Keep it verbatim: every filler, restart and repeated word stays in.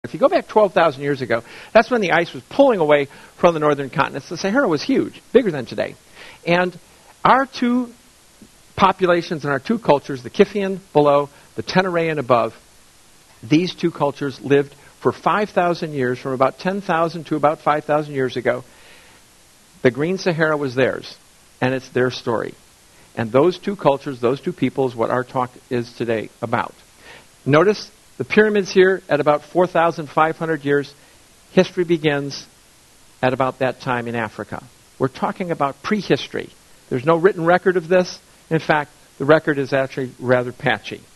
If you go back twelve thousand years ago, that's when the ice was pulling away from the northern continents. The Sahara was huge, bigger than today. And our two populations and our two cultures, the Kiphian below, the Teneraean above, these two cultures lived for five thousand years, from about ten thousand to about five thousand years ago. The Green Sahara was theirs, and it's their story. And those two cultures, those two peoples, what our talk is today about. Notice the pyramids here at about four thousand five hundred years. History begins at about that time in Africa. We're talking about prehistory. There's no written record of this. In fact, the record is actually rather patchy.